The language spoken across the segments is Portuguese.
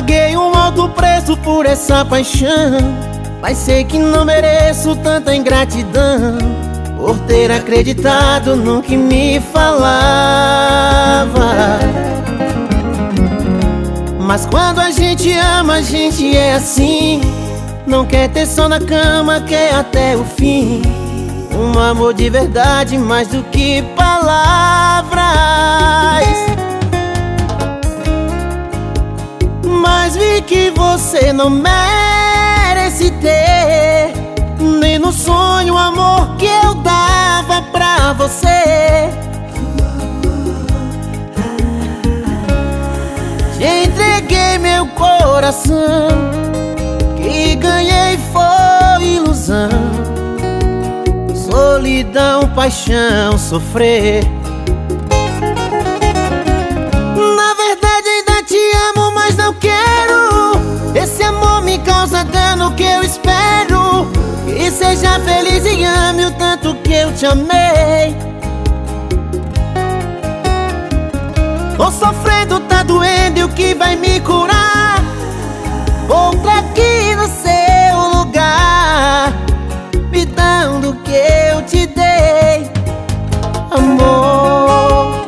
Paguei um alto preço por essa paixão, mas sei que não mereço tanta ingratidão, por ter acreditado no que me falava. Mas quando a gente ama, a gente é assim, não quer ter só na cama, quer até o fim. Um amor de verdade mais do que palavras. Mas vi que você não merece ter, nem no sonho o amor que eu dava pra você. Te entreguei meu coração, que ganhei foi ilusão, solidão, paixão, sofrer. Na verdade ainda te amo, mas não quero. Esse amor me causa dano que eu espero que seja feliz e ame o tanto que eu te amei. Tô sofrendo, tá doendo, e o que vai me curar? Outra aqui no seu lugar, me dando o que eu te dei, amor.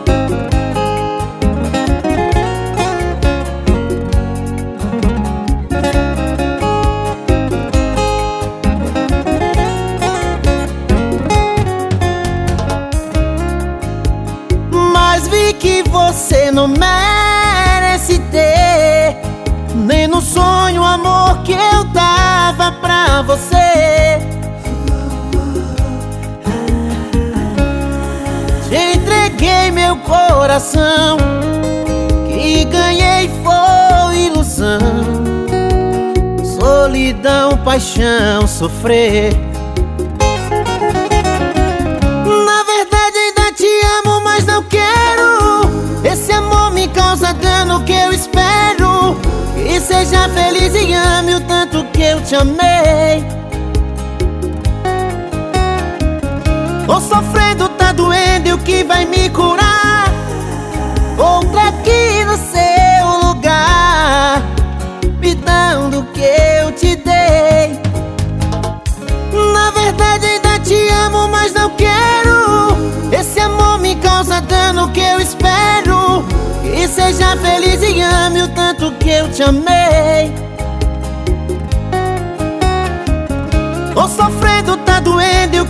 Mas vi que você não merece ter, nem no sonho o amor que eu dava pra você. Te entreguei meu coração, que ganhei foi ilusão, solidão, paixão, sofrer. Na verdade ainda te amo, mas não quero. Esse amor me causa dano que eu espero que seja feliz e ame o tanto que eu te amei. Tô sofrendo, tá doendo, e o que vai me curar? Outra aqui no seu lugar, me dando o que eu te dei. Na verdade ainda te amo, mas não quero. Esse amor me causa dano que eu espero que seja feliz e ame o tanto que eu te amei. Tô sofrendo, tá doendo, e